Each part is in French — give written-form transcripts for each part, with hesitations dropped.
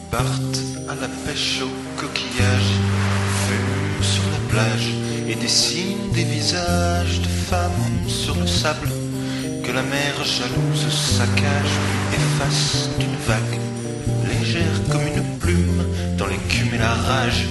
partent à la pêche au coquillage, fument sur la plage et dessinent des visages de femmes sur le sable que la mer jalouse saccage, efface d'une vague légère comme une plume dans l'écume et la rage.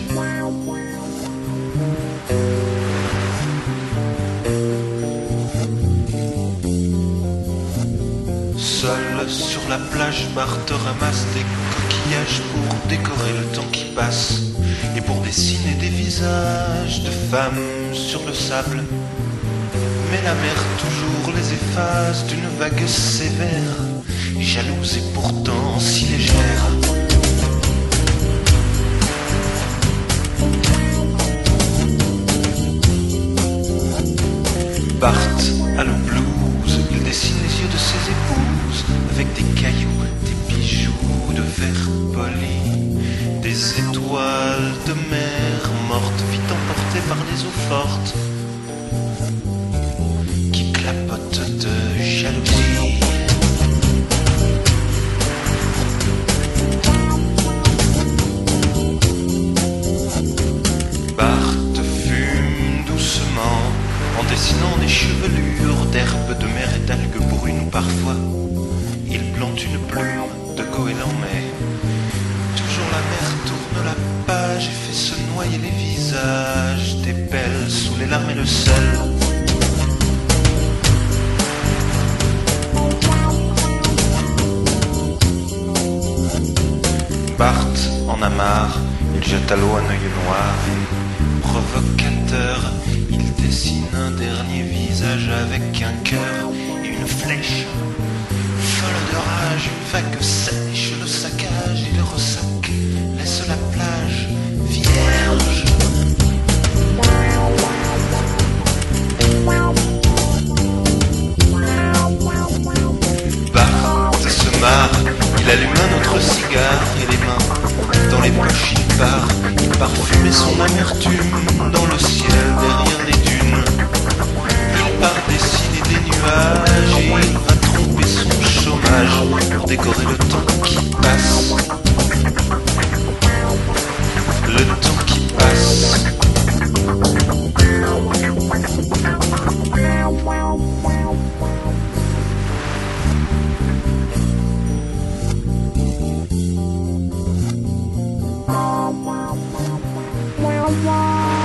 Seul sur la plage, Marthe ramasse des coquillages pour décorer le temps qui passe et pour dessiner des visages de femmes sur le sable. Mais la mer toujours les efface d'une vague sévère, jalouse et pourtant si légère. Partent à l'eau blouse, il dessine les yeux de ses épouses avec des cailloux, des bijoux de verre poli, des étoiles de mer mortes, vite emportées par les eaux fortes qui clapotent de jalousie. Barthes fume doucement en dessinant des chevelures d'herbes de mer et d'algues brunes parfois. Il plante une plume de goéland, mais toujours la mer tourne la page et fait se noyer les visages des belles sous les larmes et le sel. Barthes en a marre, il jette à l'eau un œil noir et provocateur, il dessine un dernier visage avec un cœur et une flèche. Folle de rage, une vague sèche le saccage et le ressac laisse la plage vierge. Barthes se marre, il allume un autre cigare et les mains dans les poches il part. Il parfumait son amertume dans le ciel derrière les dunes. Il part dessiner des nuages et il va tromper son chômage pour décorer le temps qui passe. Le temps qui passe. Wow.